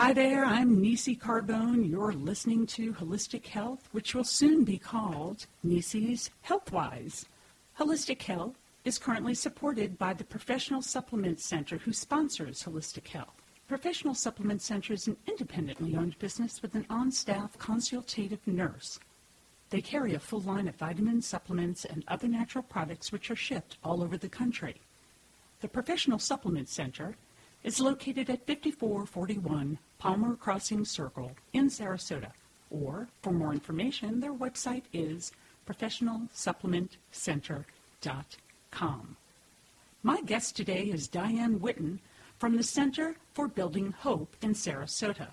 Hi there, I'm Nisi Carbone. You're listening to Holistic Health, which will soon be called Nisi's Healthwise. Holistic Health is currently supported by the Professional Supplement Center, who sponsors Holistic Health. Professional Supplement Center is an independently owned business with an on-staff consultative nurse. They carry a full line of vitamins, supplements, and other natural products which are shipped all over the country. The Professional Supplement Center is located at 5441 Palmer Crossing Circle in Sarasota. Or, for more information, their website is professionalsupplementcenter.com. My guest today is Diane Witten from the Center for Building Hope in Sarasota.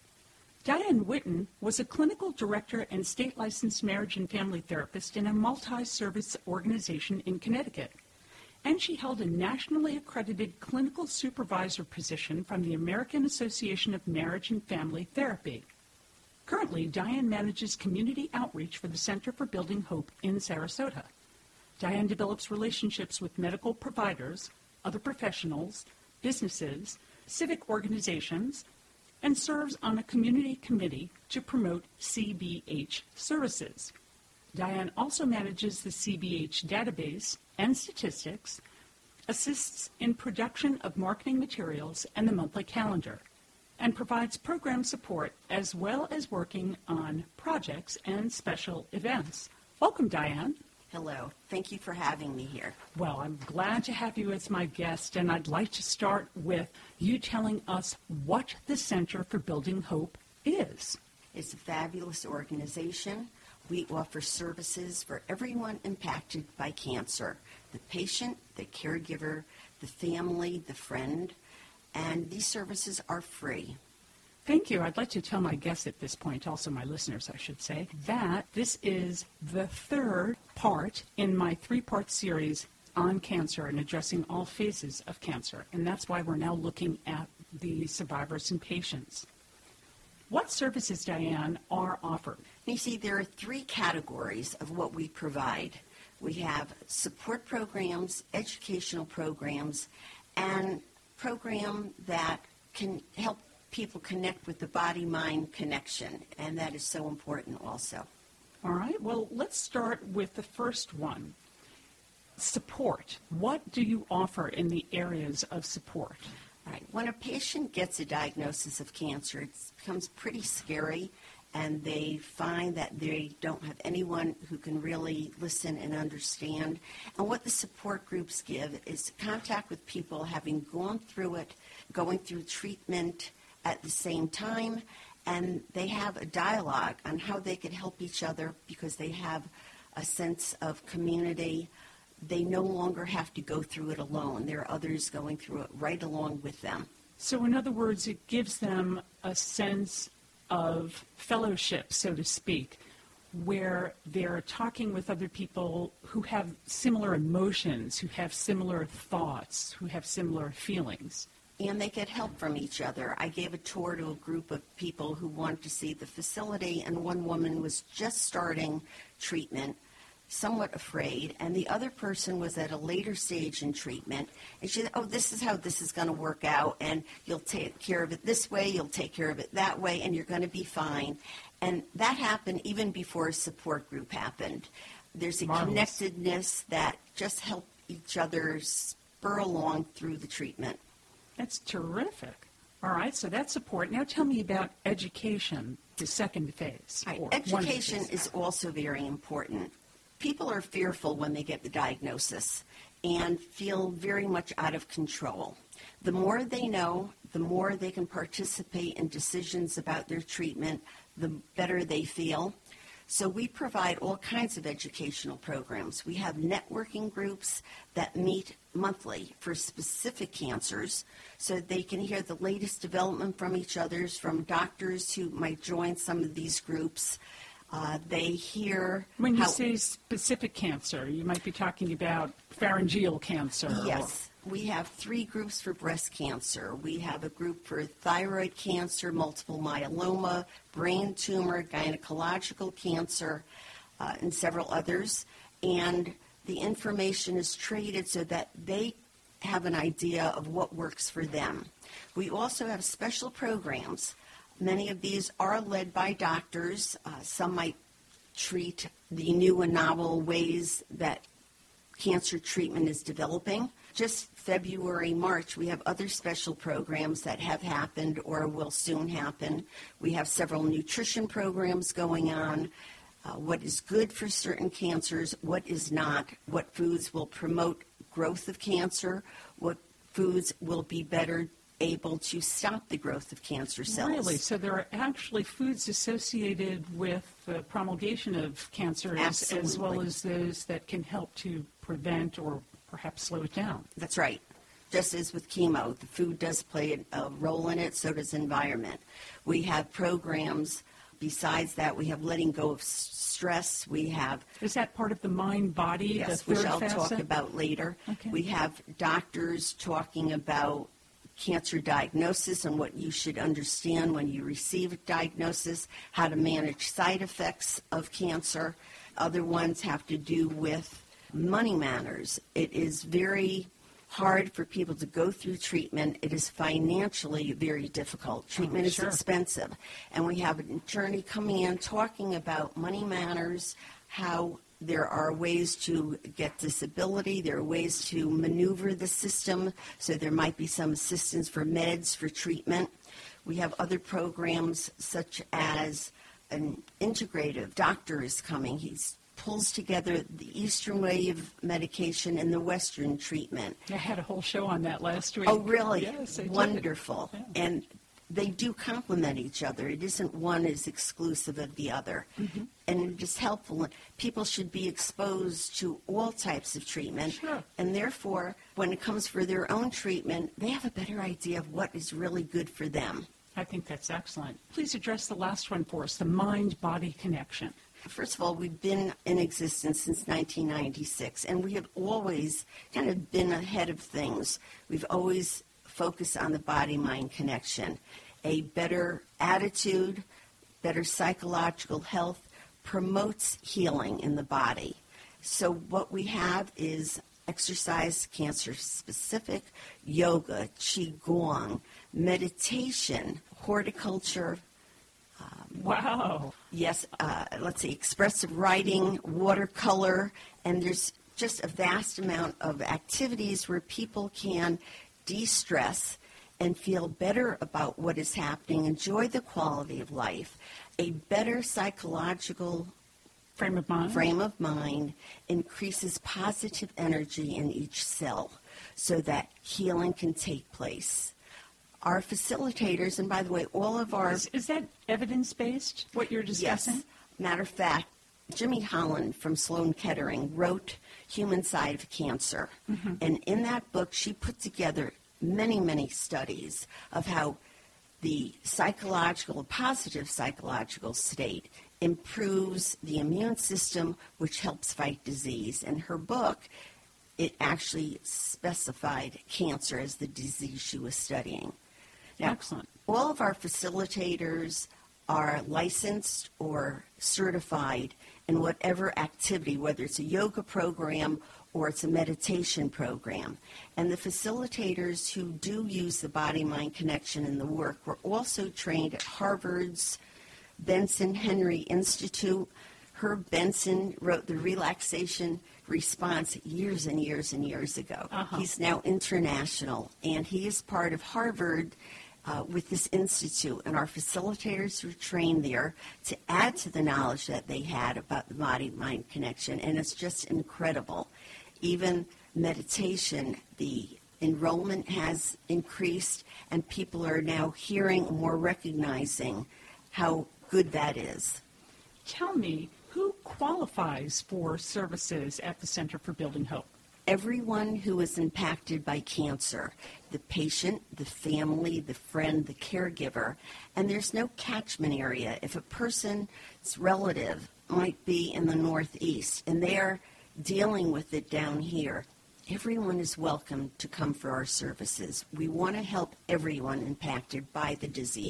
Diane Witten was a clinical director and state-licensed marriage and family therapist in a multi-service organization in Connecticut, and she held a nationally accredited clinical supervisor position from the American Association of Marriage and Family Therapy. Currently, Diane manages community outreach for the Center for Building Hope in Sarasota. Diane develops relationships with medical providers, other professionals, businesses, civic organizations, and serves on a community committee to promote CBH services. Diane also manages the CBH database and statistics, assists in production of marketing materials and the monthly calendar, and provides program support as well as working on projects and special events. Welcome, Diane. Hello. Thank you for having me here. Well, I'm glad to have you as my guest, and I'd like to start with you telling us what the Center for Building Hope is. It's a fabulous organization. We offer services for everyone impacted by cancer, the patient, the caregiver, the family, the friend, and these services are free. Thank you. I'd like to tell my guests at this point, also my listeners, I should say, that this is the third part in my three-part series on cancer and addressing all phases of cancer, and that's why we're now looking at the survivors and patients. What services, Diane, are offered? You see, there are three categories of what we provide. We have support programs, educational programs, and program that can help people connect with the body-mind connection, and that is so important also. All right. Well, let's start with the first one, support. What do you offer in the areas of support? Right. When a patient gets a diagnosis of cancer, it becomes pretty scary, and they find that they don't have anyone who can really listen and understand. And what the support groups give is contact with people having gone through it, going through treatment at the same time, and they have a dialogue on how they can help each other because they have a sense of community. They no longer have to go through it alone. There are others going through it right along with them. So in other words, it gives them a sense of fellowship, so to speak, where they're talking with other people who have similar emotions, who have similar thoughts, who have similar feelings. And they get help from each other. I gave a tour to a group of people who wanted to see the facility, and one woman was just starting treatment, somewhat afraid, and the other person was at a later stage in treatment, and she said, oh, this is how this is going to work out, and you'll take care of it this way, you'll take care of it that way, and you're going to be fine. And that happened even before a support group happened. There's a connectedness that just helps each other spur along through the treatment. That's terrific. All right, so that's support. Now tell me about education, the second phase. Right. Education is also very important. People are fearful when they get the diagnosis and feel very much out of control. The more they know, the more they can participate in decisions about their treatment, the better they feel. So we provide all kinds of educational programs. We have networking groups that meet monthly for specific cancers so they can hear the latest development from each other, from doctors who might join some of these groups. They hear... When you say specific cancer, you might be talking about pharyngeal cancer. Yes. We have 3 groups for breast cancer. We have a group for thyroid cancer, multiple myeloma, brain tumor, gynecological cancer, and several others. And the information is traded so that they have an idea of what works for them. We also have special programs. Many of these are led by doctors. Some might treat the new and novel ways that cancer treatment is developing. Just February, March, we have other special programs that have happened or will soon happen. We have several nutrition programs going on. What is good for certain cancers, what is not, what foods will promote growth of cancer, what foods will be better able to stop the growth of cancer cells. Really? So there are actually foods associated with the promulgation of cancer as well as those that can help to prevent or perhaps slow it down. That's right. Just as with chemo, the food does play a role in it, so does environment. We have programs. Besides that, we have letting go of stress. We have... Is that part of the mind-body, yes, the third which I'll facet? talk about later. Okay. We have doctors talking about cancer diagnosis and what you should understand when you receive a diagnosis, how to manage side effects of cancer. Other ones have to do with money matters. It is very hard for people to go through treatment. It is financially very difficult. Treatment is expensive. And we have an attorney coming in talking about money matters, how there are ways to get disability, there are ways to maneuver the system, so there might be some assistance for meds, for treatment. We have other programs such as an integrative doctor is coming. He's pulls together the Eastern way of medication and the Western treatment. I had a whole show on that last week. Oh, really? Yes, I did. Wonderful. Yeah. And they do complement each other. It isn't one is exclusive of the other. Mm-hmm. And it is helpful. People should be exposed to all types of treatment. Sure. And therefore, when it comes for their own treatment, they have a better idea of what is really good for them. I think that's excellent. Please address the last one for us, the mind-body connection. First of all, we've been in existence since 1996, and we have always kind of been ahead of things. We've always focused on the body-mind connection. A better attitude, better psychological health promotes healing in the body. So what we have is exercise, cancer-specific, yoga, qigong, meditation, horticulture. Wow. Yes, let's see, expressive writing, watercolor, and there's just a vast amount of activities where people can de-stress and feel better about what is happening, enjoy the quality of life, a better psychological frame of mind increases positive energy in each cell so that healing can take place. Our facilitators, and by the way, all of our... Is that evidence-based, what you're discussing? Yes. Matter of fact, Jimmy Holland from Sloan Kettering wrote Human Side of Cancer. Mm-hmm. And in that book, she put together many, many studies of how the positive psychological state improves the immune system, which helps fight disease. In her book, it actually specified cancer as the disease she was studying. Now, excellent. All of our facilitators are licensed or certified in whatever activity, whether it's a yoga program or it's a meditation program. And the facilitators who do use the body-mind connection in the work were also trained at Harvard's Benson Henry Institute. Herb Benson wrote the relaxation response years and years and years ago. Uh-huh. He's now international, and he is part of Harvard with this institute, and our facilitators were trained there to add to the knowledge that they had about the body-mind connection, and it's just incredible. Even meditation, the enrollment has increased, and people are now hearing and more recognizing how good that is. Tell me, who qualifies for services at the Center for Building Hope? Everyone who is impacted by cancer, the patient, the family, the friend, the caregiver, and there's no catchment area. If a person's relative might be in the Northeast and they're dealing with it down here, everyone is welcome to come for our services. We want to help everyone impacted by the disease.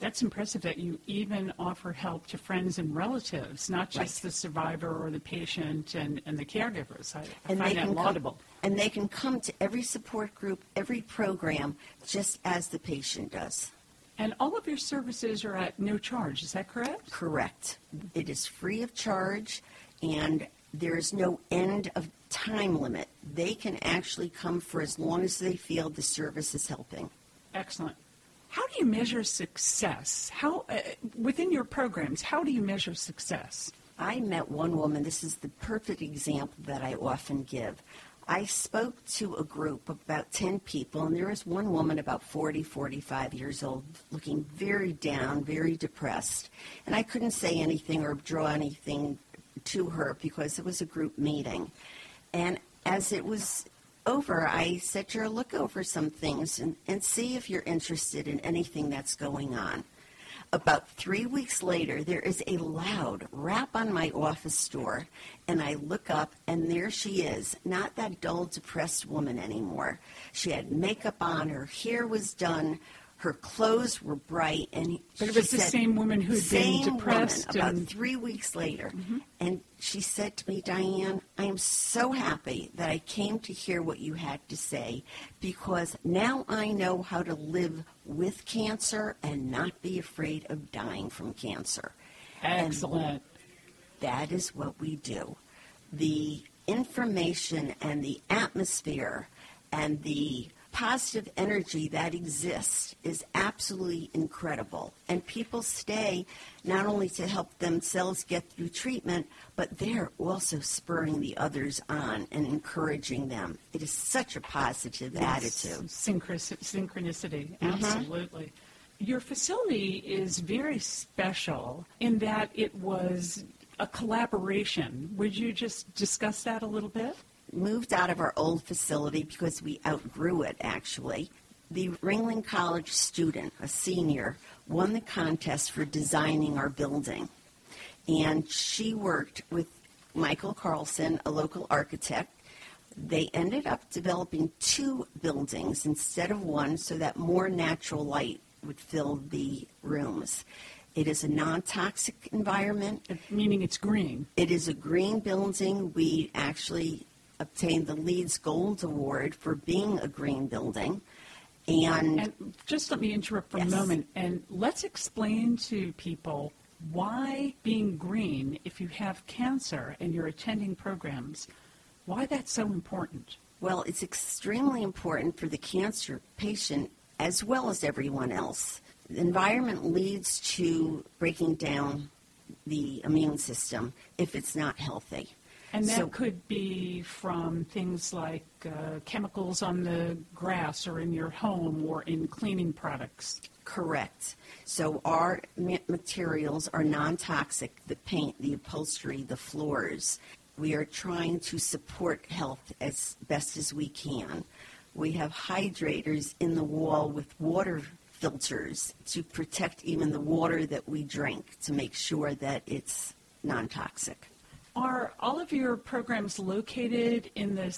That's impressive that you even offer help to friends and relatives, not just the survivor or the patient and the caregivers. I find that laudable. And they can come to every support group, every program, just as the patient does. And all of your services are at no charge, is that correct? Correct. It is free of charge, and there is no end of time limit. They can actually come for as long as they feel the service is helping. Excellent. How do you measure success? How within your programs, how do you measure success? I met one woman, this is the perfect example that I often give. I spoke to a group of about 10 people, and there was one woman about 40, 45 years old, looking very down, very depressed. And I couldn't say anything or draw anything to her because it was a group meeting. And as it was over, I said to her, look over some things and see if you're interested in anything that's going on. About 3 weeks later, there is a loud rap on my office door, and I look up, and there she is, not that dull, depressed woman anymore. She had makeup on, her hair was done, her clothes were bright, and but it was the same woman who had been depressed. About 3 weeks later, and she said to me, Diane, I am so happy that I came to hear what you had to say, because now I know how to live with cancer and not be afraid of dying from cancer. Excellent. And that is what we do. The information and the atmosphere and the positive energy that exists is absolutely incredible. And people stay not only to help themselves get through treatment, but they're also spurring the others on and encouraging them. It is such a positive attitude. Synchronicity, absolutely. Your facility is very special in that it was a collaboration. Would you just discuss that a little bit? Moved out of our old facility because we outgrew it, actually. The Ringling College student, a senior, won the contest for designing our building. And she worked with Michael Carlson, a local architect. They ended up developing 2 buildings instead of 1 so that more natural light would fill the rooms. It is a non-toxic environment. Meaning it's green. It is a green building. We actually obtained the Leeds Gold Award for being a green building. And just let me interrupt for a moment, and let's explain to people why being green, if you have cancer and you're attending programs, why that's so important. Well, it's extremely important for the cancer patient as well as everyone else. The environment leads to breaking down the immune system if it's not healthy. And that could be from things like chemicals on the grass or in your home or in cleaning products. Correct. So our materials are non-toxic, the paint, the upholstery, the floors. We are trying to support health as best as we can. We have hydrators in the wall with water filters to protect even the water that we drink to make sure that it's non-toxic. Are all of your programs located in the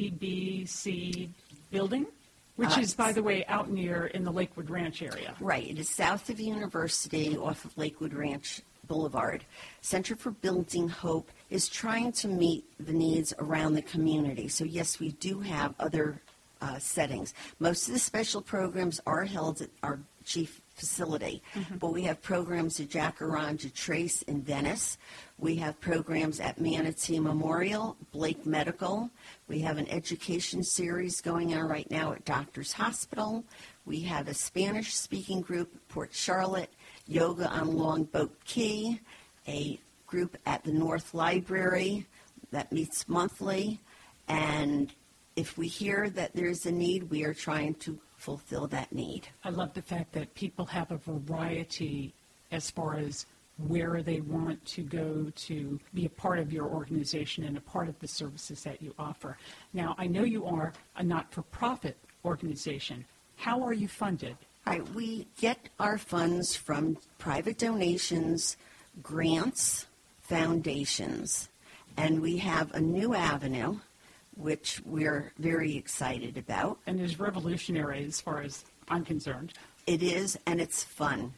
CBC building, which is, by the way, out near in the Lakewood Ranch area? Right. It is south of University off of Lakewood Ranch Boulevard. Center for Building Hope is trying to meet the needs around the community. So, yes, we do have other settings. Most of the special programs are held at our chief facility, but we have programs at Jacaranda Trace in Venice. We have programs at Manatee Memorial, Blake Medical. We have an education series going on right now at Doctors Hospital. We have a Spanish-speaking group at Port Charlotte, yoga on Longboat Key, a group at the North Library that meets monthly, and if we hear that there's a need, we are trying to fulfill that need. I love the fact that people have a variety as far as where they want to go to be a part of your organization and a part of the services that you offer. Now, I know you are a not-for-profit organization. How are you funded? All right, we get our funds from private donations, grants, foundations, and we have a new avenue which we're very excited about. And is revolutionary as far as I'm concerned. It is, and it's fun.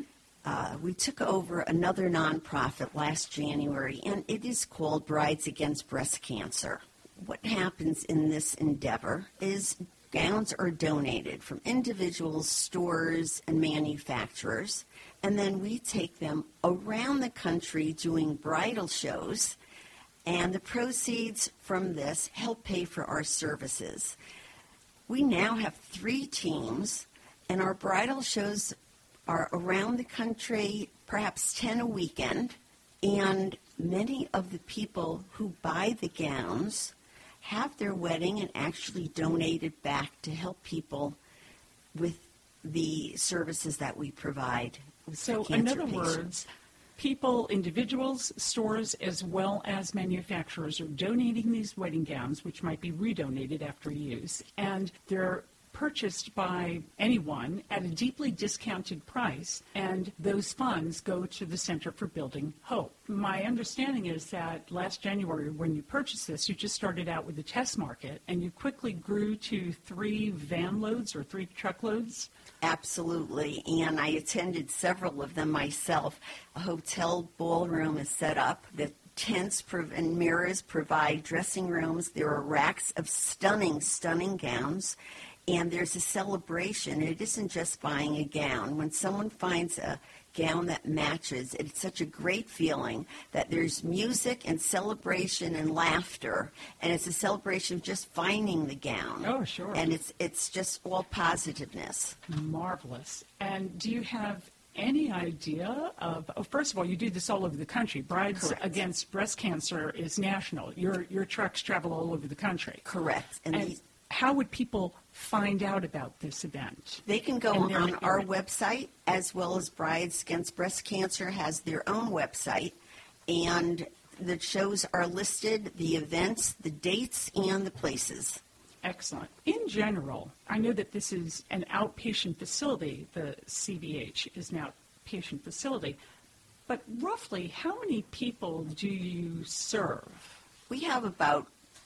We took over another nonprofit last January, and it is called Brides Against Breast Cancer. What happens in this endeavor is gowns are donated from individuals, stores, and manufacturers, and then we take them around the country doing bridal shows, and the proceeds from this help pay for our services. We now have 3 teams, and our bridal shows are around the country, perhaps 10 a weekend, and many of the people who buy the gowns have their wedding and actually donate it back to help people with the services that we provide. So, in other words, people, individuals, stores, as well as manufacturers are donating these wedding gowns, which might be redonated after use, and they're purchased by anyone at a deeply discounted price, and those funds go to the Center for Building Hope. My understanding is that last January, when you purchased this, you just started out with a test market, and you quickly grew to 3 van loads or 3 truckloads. Absolutely, and I attended several of them myself. A hotel ballroom is set up. The tents and mirrors provide dressing rooms. There are racks of stunning, stunning gowns. And there's a celebration. It isn't just buying a gown. When someone finds a gown that matches, it's such a great feeling that there's music and celebration and laughter. And it's a celebration of just finding the gown. Oh, sure. And it's just all positiveness. Marvelous. And do you have any idea of, first of all, you do this all over the country. Brides Correct. Against Breast Cancer is national. Your trucks travel all over the country. Correct. And how would people find out about this event? They can go on our website, as well as Brides Against Breast Cancer has their own website, and the shows are listed, the events, the dates, and the places. Excellent. In general, I know that this is an outpatient facility. The CBH is an outpatient facility. But roughly, how many people do you serve? We have about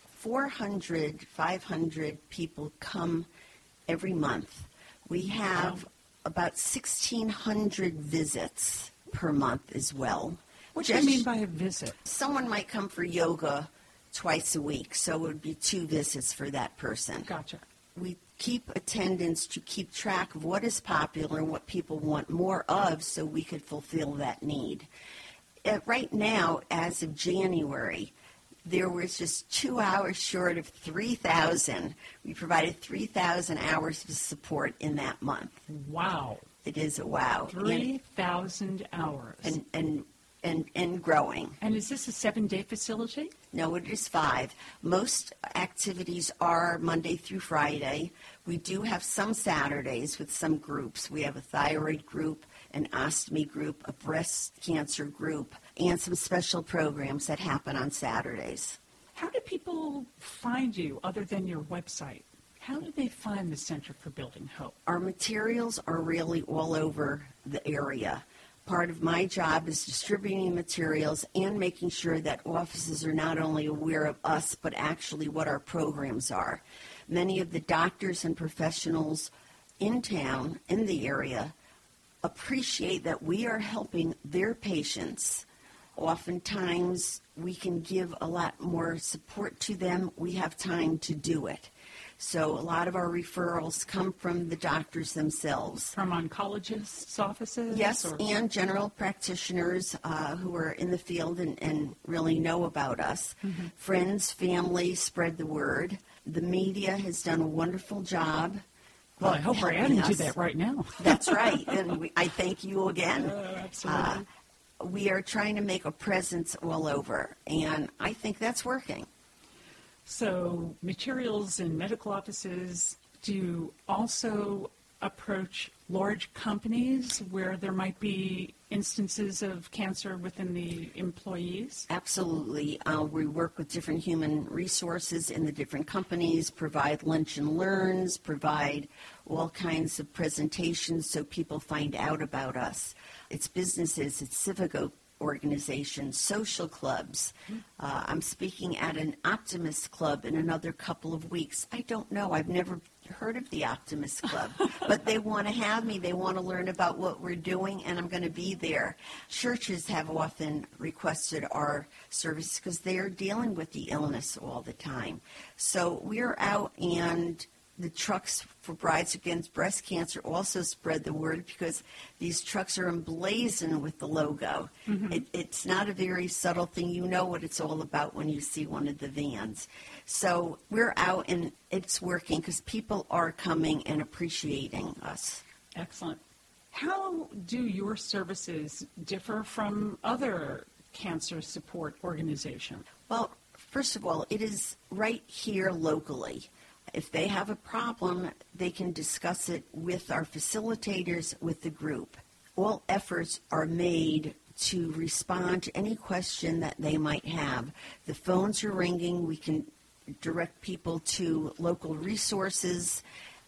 400, 500 people come every month. We have about 1,600 visits per month as well. What do you mean by a visit? Someone might come for yoga twice a week, so it would be 2 visits for that person. Gotcha. We keep attendance to keep track of what is popular and what people want more of so we could fulfill that need. Right now, as of January, there was just 2 hours short of 3,000. We provided 3,000 hours of support in that month. Wow. It is a wow. 3,000 hours. And growing. And is this a 7-day facility? No, it is 5. Most activities are Monday through Friday. We do have some Saturdays with some groups. We have a thyroid group, an ostomy group, a breast cancer group, and some special programs that happen on Saturdays. How do people find you other than your website? How do they find the Center for Building Hope? Our materials are really all over the area. Part of my job is distributing materials and making sure that offices are not only aware of us, but actually what our programs are. Many of the doctors and professionals in town, in the area, appreciate that we are helping their patients. Oftentimes, we can give a lot more support to them. We have time to do it. So a lot of our referrals come from the doctors themselves. From oncologists' offices? Yes, and general practitioners who are in the field and really know about us. Mm-hmm. Friends, family, spread the word. The media has done a wonderful job. Well, I hope we're adding to that right now. That's right, and I thank you again. Absolutely. We are trying to make a presence all over, and I think that's working. So materials in medical offices, do you also approach large companies where there might be instances of cancer within the employees? Absolutely. We work with different human resources in the different companies, provide lunch and learns, provide all kinds of presentations so people find out about us. It's businesses, it's civic organizations, social clubs. I'm speaking at an Optimist Club in another couple of weeks. I don't know. I've never heard of the Optimist Club, but they want to have me. They want to learn about what we're doing, and I'm going to be there. Churches have often requested our service because they are dealing with the illness all the time. So we're out, and the trucks for Brides Against Breast Cancer also spread the word because these trucks are emblazoned with the logo. Mm-hmm. It's not a very subtle thing. You know what it's all about when you see one of the vans. So we're out, and it's working because people are coming and appreciating us. Excellent. How do your services differ from other cancer support organizations? Well, first of all, it is right here locally. If they have a problem, they can discuss it with our facilitators, with the group. All efforts are made to respond to any question that they might have. The phones are ringing. We can direct people to local resources,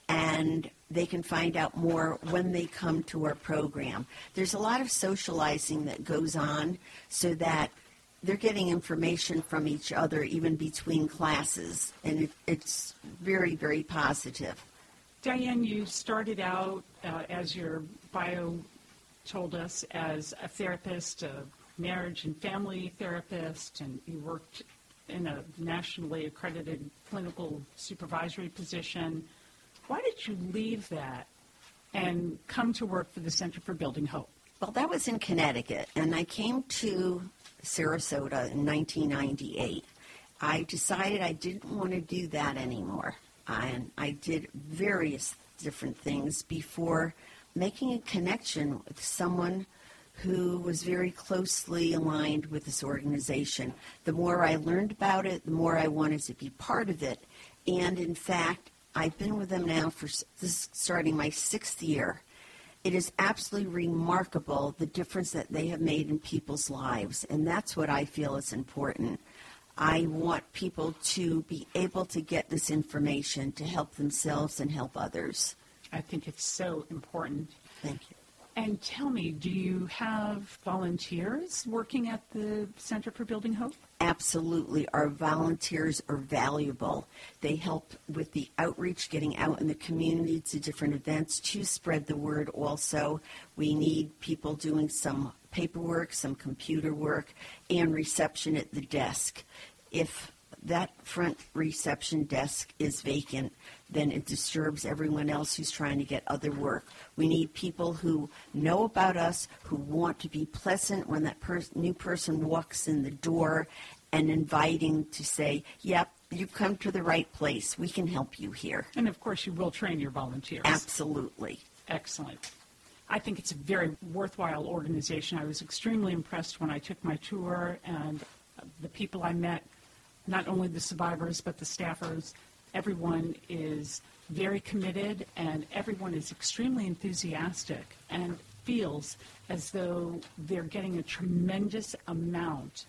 and they can find out more when they come to our program. There's a lot of socializing that goes on so that they're getting information from each other, even between classes, and it's very, very positive. Diane, you started out, as your bio told us, as a therapist, a marriage and family therapist, and you worked in a nationally accredited clinical supervisory position. Why did you leave that and come to work for the Center for Building Hope? Well, that was in Connecticut, and I came to Sarasota in 1998. I decided I didn't want to do that anymore, and I did various different things before making a connection with someone who was very closely aligned with this organization. The more I learned about it, the more I wanted to be part of it, and in fact, I've been with them now for this starting my 6th year. It is absolutely remarkable the difference that they have made in people's lives, and that's what I feel is important. I want people to be able to get this information to help themselves and help others. I think it's so important. Thank you. And tell me, do you have volunteers working at the Center for Building Hope? Absolutely. Our volunteers are valuable. They help with the outreach, getting out in the community to different events to spread the word also. We need people doing some paperwork, some computer work, and reception at the desk. If that front reception desk is vacant, then it disturbs everyone else who's trying to get other work. We need people who know about us, who want to be pleasant when that new person walks in the door, and inviting to say, yep, you've come to the right place. We can help you here. And, of course, you will train your volunteers. Absolutely. Excellent. I think it's a very worthwhile organization. I was extremely impressed when I took my tour, and the people I met, not only the survivors but the staffers, everyone is very committed, and everyone is extremely enthusiastic and feels as though they're getting a tremendous amount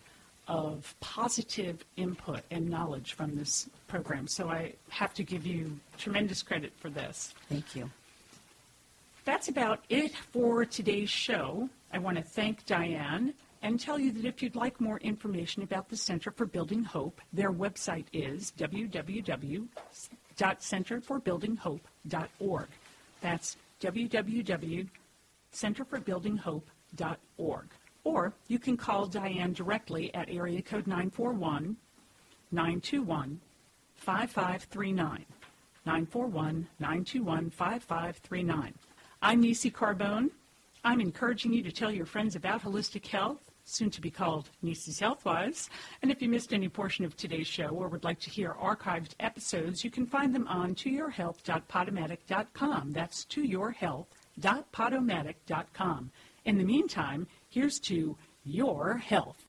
of positive input and knowledge from this program. So I have to give you tremendous credit for this. Thank you. That's about it for today's show. I want to thank Diane and tell you that if you'd like more information about the Center for Building Hope, their website is www.centerforbuildinghope.org. That's www.centerforbuildinghope.org. Or you can call Diane directly at area code 941-921-5539. 941-921-5539. I'm Nisi Carbone. I'm encouraging you to tell your friends about Holistic Health, soon to be called Nisi's HealthWise. And if you missed any portion of today's show or would like to hear archived episodes, you can find them on toyourhealth.podomatic.com. That's toyourhealth.podomatic.com. In the meantime, here's to your health.